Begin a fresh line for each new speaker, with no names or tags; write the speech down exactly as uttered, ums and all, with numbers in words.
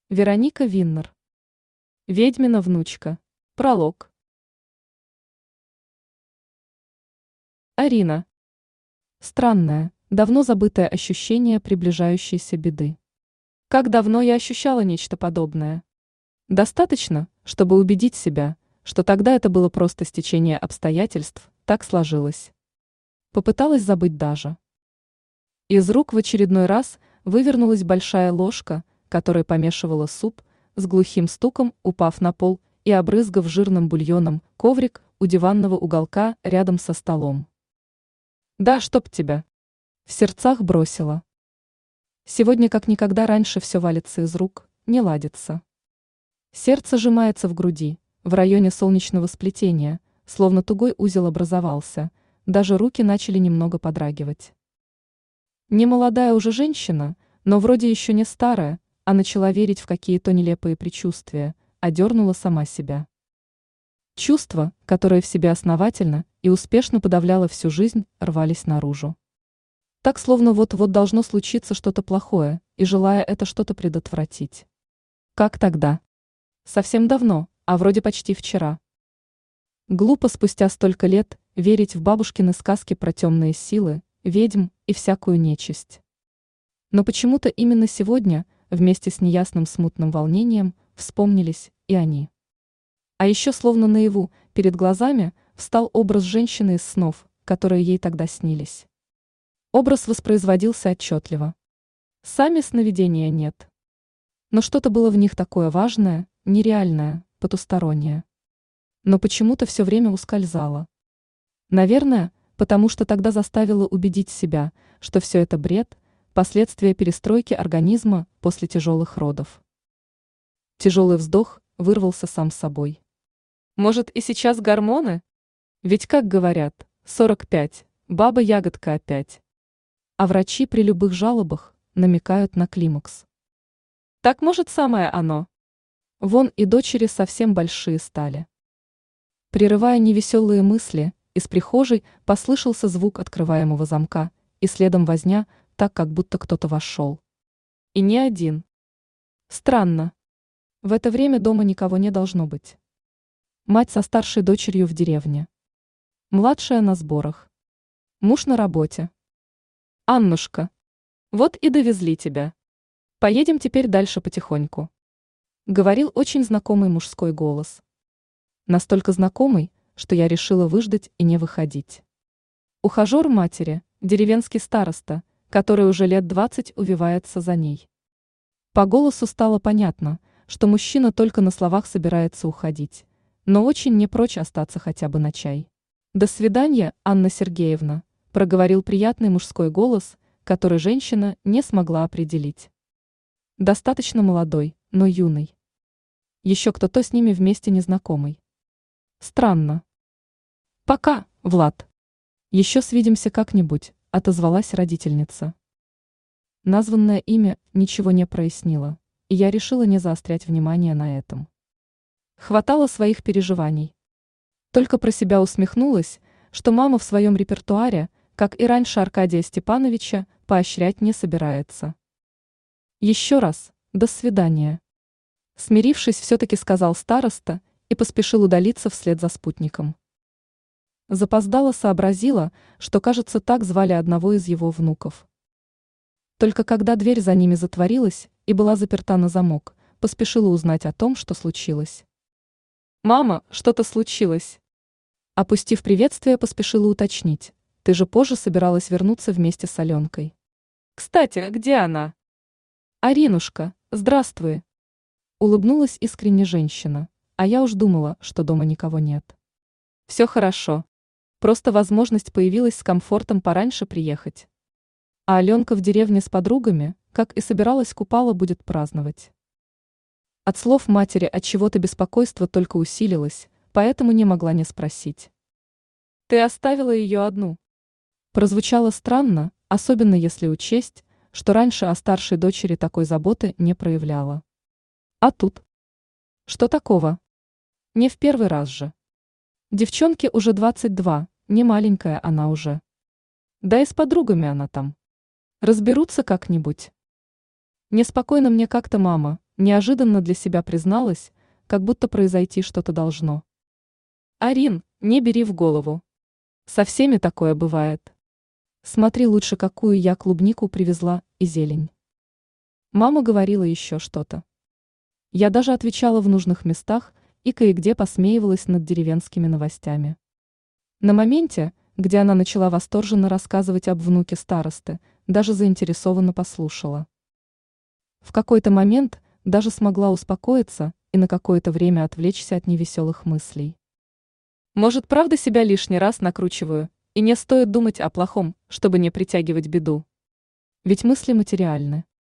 Вероника Виннер. Ведьмина внучка. Пролог. Арина. Странное, давно забытое ощущение приближающейся беды. Как давно я ощущала нечто подобное? Достаточно, чтобы убедить себя, что тогда это было просто стечение обстоятельств, так сложилось. Попыталась забыть даже. Из рук в очередной раз вывернулась большая ложка, которой помешивала суп, с глухим стуком упав на пол и обрызгав жирным бульоном коврик у диванного уголка рядом со столом. «Да, чтоб тебя!» В сердцах бросила. Сегодня как никогда раньше все валится из рук, не ладится. Сердце сжимается в груди, в районе солнечного сплетения, словно тугой узел образовался, даже руки начали немного подрагивать. Не молодая уже женщина, но вроде еще не старая, а начала верить в какие-то нелепые предчувствия, одернула сама себя. Чувства, которые в себе основательно и успешно подавляла всю жизнь, рвались наружу. Так словно вот-вот должно случиться что-то плохое, и желая это что-то предотвратить. Как тогда? Совсем давно, а вроде почти вчера. Глупо спустя столько лет верить в бабушкины сказки про темные силы, ведьм и всякую нечисть. Но почему-то именно сегодня, вместе с неясным смутным волнением, вспомнились и они. А еще словно наяву, перед глазами, встал образ женщины из снов, которые ей тогда снились. Образ воспроизводился отчетливо. Сами сновидения нет. Но что-то было в них такое важное, нереальное, потустороннее. Но почему-то все время ускользало. Наверное, потому что тогда заставила убедить себя, что все это бред, последствия перестройки организма после тяжелых родов. Тяжелый вздох вырвался сам собой. Может, и сейчас гормоны? Ведь, как говорят, сорок пять, баба-ягодка опять. А врачи при любых жалобах намекают на климакс. Так может самое оно? Вон и дочери совсем большие стали. Прерывая невеселые мысли, из прихожей послышался звук открываемого замка, и следом возня, так как будто кто-то вошел. И не один. Странно. В это время дома никого не должно быть. Мать со старшей дочерью в деревне. Младшая на сборах. Муж на работе. Аннушка. Вот и довезли тебя. Поедем теперь дальше потихоньку. Говорил очень знакомый мужской голос. Настолько знакомый, что я решила выждать и не выходить. Ухажер матери, деревенский староста, который уже лет двадцать увивается за ней. По голосу стало понятно, что мужчина только на словах собирается уходить, но очень не прочь остаться хотя бы на чай. «До свидания, Анна Сергеевна», проговорил приятный мужской голос, который женщина не смогла определить. Достаточно молодой, но юный. Еще кто-то с ними вместе незнакомый. Странно. «Пока, Влад. Еще свидимся как-нибудь», отозвалась родительница. Названное имя ничего не прояснило, и я решила не заострять внимание на этом. Хватало своих переживаний. Только про себя усмехнулась, что мама в своем репертуаре, как и раньше Аркадия Степановича, поощрять не собирается. Еще раз, до свидания. Смирившись, все-таки сказал староста и поспешил удалиться вслед за спутником. Запоздала сообразила, что, кажется, так звали одного из его внуков. Только когда дверь за ними затворилась и была заперта на замок, поспешила узнать о том, что случилось. «Мама, что-то случилось?» Опустив приветствие, поспешила уточнить. «Ты же позже собиралась вернуться вместе с Аленкой». «Кстати, где она?» «Аринушка, здравствуй!» Улыбнулась искренне женщина, а я уж думала, что дома никого нет. «Все хорошо. Просто возможность появилась с комфортом пораньше приехать. А Аленка в деревне с подругами, как и собиралась, купала будет праздновать». От слов матери от чего-то беспокойство только усилилось, поэтому не могла не спросить. «Ты оставила ее одну?» Прозвучало странно, особенно если учесть, что раньше о старшей дочери такой заботы не проявляла. А тут? Что такого? Не в первый раз же. Девчонке уже двадцать два, не маленькая она уже. Да и с подругами она там. Разберутся как-нибудь. Неспокойно мне как-то, мама, Неожиданно для себя призналась, как будто произойти что-то должно. Арин, не бери в голову. Со всеми такое бывает. Смотри лучше, какую я клубнику привезла и зелень. Мама говорила еще что-то. Я даже отвечала в нужных местах и кое-где посмеивалась над деревенскими новостями. На моменте, где она начала восторженно рассказывать об внуке старосты, даже заинтересованно послушала. В какой-то момент даже смогла успокоиться и на какое-то время отвлечься от невеселых мыслей. Может, правда себя лишний раз накручиваю, и не стоит думать о плохом, чтобы не притягивать беду? Ведь мысли материальны.